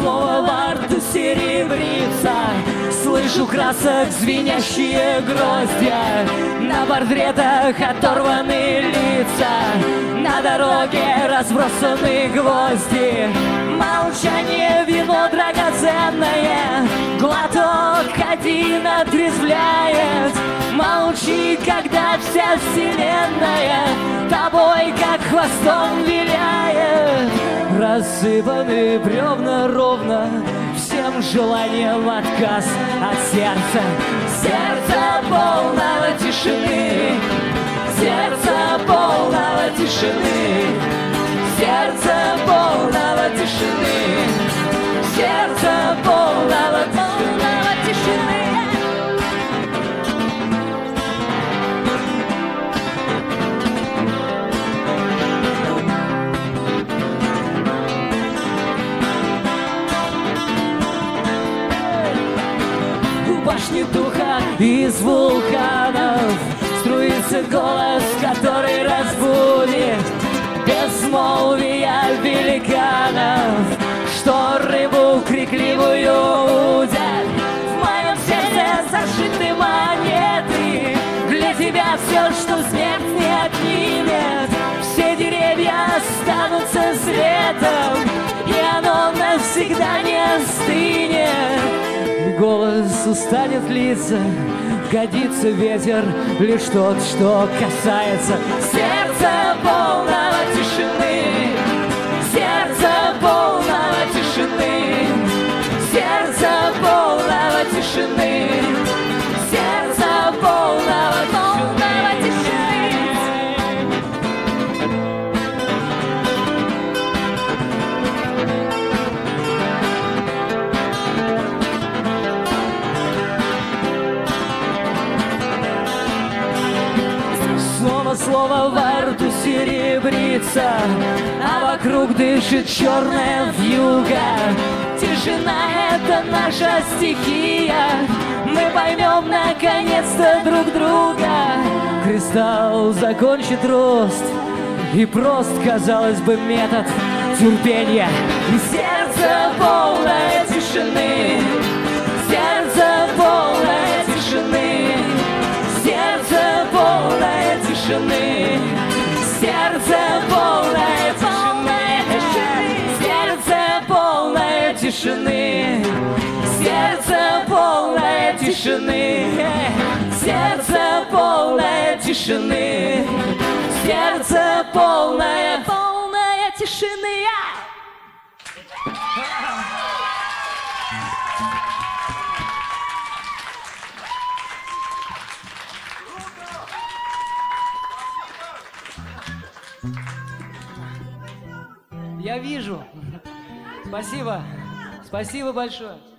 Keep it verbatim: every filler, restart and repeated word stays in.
слово во рту серебрится. Слышу красок звенящие гроздья, на портретах оторваны лица, на дороге разбросаны гвозди. Молчание, вино драгоценное, глоток один отрезвляет. Молчи, когда вся вселенная тобой как хвостом виляет. Рассыпаны бревна ровно, всем желанием отказ от сердца. Сердце полного тишины, сердце полного тишины, сердце полного тишины, сердце полного полного тишины. Башни духа из вулканов струится голос, который разбудит безмолвия великанов, что рыбу крикливую удят. В моем сердце зашиты монеты, для тебя все, что смерть не отнимет. Все деревья останутся светом, и оно навсегда не остынет. Голос устанет литься, годится ветер лишь тот, что касается сердца полного тишины, сердца полного тишины, сердца полного тишины, сердца полного полного тишины. Слово, слово во рту серебрится, а вокруг дышит черная вьюга. Тишина — это наша стихия, мы поймем наконец-то друг друга. Кристалл закончит рост, и прост, казалось бы, метод терпения. И сердце полное тишины, сердце полное тишины, сердце полное тишины, сердце полное полное тишины, сердце полное тишины, сердце полное тишины, сердце полное тишины, сердце полное полное тишины. Я вижу. Спасибо. Спасибо большое.